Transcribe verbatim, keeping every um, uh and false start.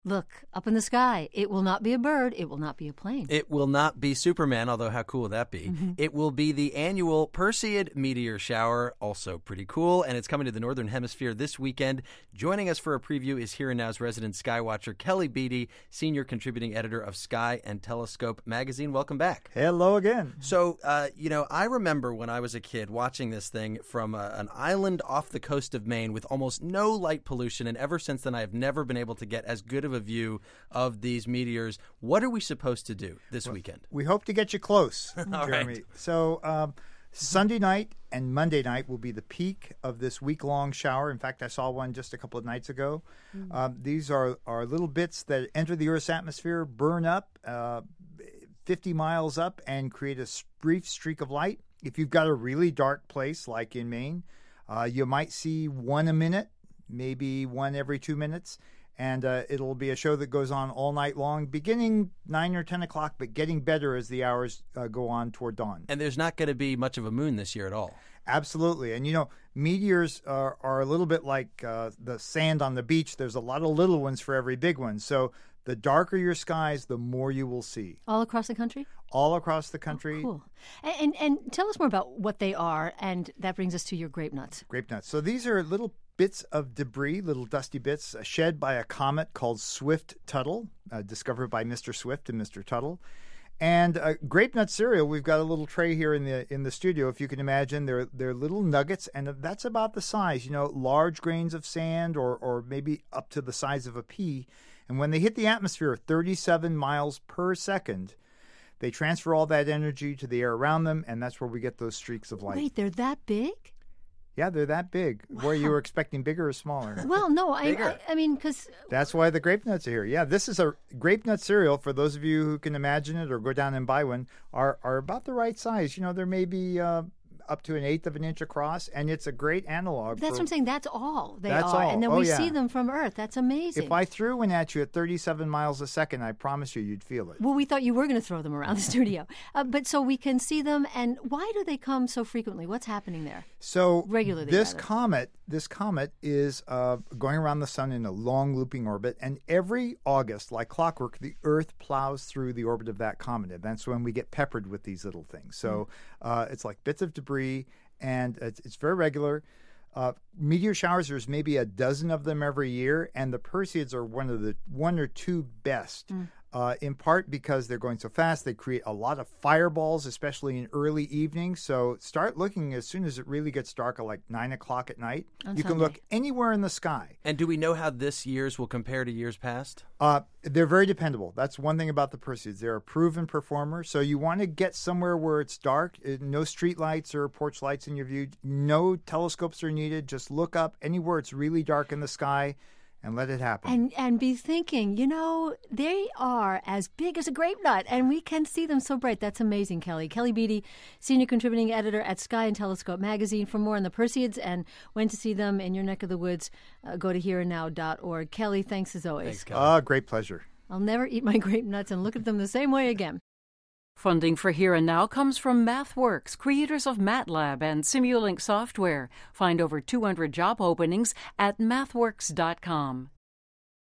Look, up in the sky. It will not be a bird. It will not be a plane. It will not be Superman, although how cool would that be? Mm-hmm. It will be the annual Perseid meteor shower, also pretty cool, and it's coming to the Northern Hemisphere this weekend. Joining us for a preview is Here and Now's resident skywatcher, Kelly Beatty, senior contributing editor of Sky and Telescope magazine. Welcome back. Hello again. So, uh, you know, I remember when I was a kid watching this thing from uh, an island off the coast of Maine with almost no light pollution, and ever since then I have never been able to get as good of a view of these meteors. What are we supposed to do this well, weekend? We hope to get you close, All Jeremy. Right. So um, Sunday night and Monday night will be the peak of this week-long shower. In fact, I saw one just a couple of nights ago. Mm-hmm. Um, these are, are little bits that enter the Earth's atmosphere, burn up uh, fifty miles up, and create a brief streak of light. If you've got a really dark place like in Maine, uh, you might see one a minute, maybe one every two minutes. And uh, it'll be a show that goes on all night long, beginning nine or ten o'clock, but getting better as the hours uh, go on toward dawn. And there's not going to be much of a moon this year at all. Absolutely. And, you know, meteors are, are a little bit like uh, the sand on the beach. There's a lot of little ones for every big one. So the darker your skies, the more you will see. All across the country? All across the country. Oh, cool. And, and, and tell us more about what they are, and that brings us to your grape nuts. Grape nuts. So these are little bits of debris, little dusty bits, uh, shed by a comet called Swift-Tuttle, uh, discovered by Mister Swift and Mister Tuttle. And uh, grape nut cereal, we've got a little tray here in the in the studio, if you can imagine. They're, they're little nuggets, and that's about the size, you know, large grains of sand or, or maybe up to the size of a pea. And when they hit the atmosphere, thirty-seven miles per second, they transfer all that energy to the air around them, and that's where we get those streaks of light. Wait, they're that big? Yeah, they're that big. Wow. Where you were expecting bigger or smaller? Well, no, I, I, I mean, because... That's why the grape nuts are here. Yeah, this is a grape nut cereal, for those of you who can imagine it or go down and buy one, are, are about the right size. You know, there may be uh, up to an eighth of an inch across, and it's a great analog. That's for, what I'm saying. That's all they that's are. all. And then oh, we yeah. see them from Earth. That's amazing. If I threw one at you at thirty-seven miles a second, I promise you, you'd feel it. Well, we thought you were going to throw them around the studio. Uh, but so we can see them. And why do they come so frequently? What's happening there? So regularly, this rather. comet, this comet is uh, going around the sun in a long looping orbit, and every August, like clockwork, the Earth plows through the orbit of that comet, and that's when we get peppered with these little things. So uh, it's like bits of debris, and it's, it's very regular. Uh, meteor showers, there's maybe a dozen of them every year, and the Perseids are one of the one or two best. Mm. Uh, in part because they're going so fast, they create a lot of fireballs, especially in early evening. So start looking as soon as it really gets dark at like nine o'clock at night. On you Sunday. Can look anywhere in the sky. And do we know how this year's will compare to years past? Uh, they're very dependable. That's one thing about the Perseids. They're a proven performer. So you want to get somewhere where it's dark, no street lights or porch lights in your view. No telescopes are needed. Just look up anywhere it's really dark in the sky and let it happen. And and be thinking, you know, they are as big as a grape nut, and we can see them so bright. That's amazing, Kelly. Kelly Beatty, senior contributing editor at Sky and Telescope magazine. For more on the Perseids and when to see them in your neck of the woods, uh, go to here and now dot org. Kelly, thanks as always. Thanks, Kelly. Ah, uh, great pleasure. I'll never eat my grape nuts and look at them the same way again. Funding for Here and Now comes from MathWorks, creators of MATLAB and Simulink software. Find over two hundred job openings at mathworks dot com.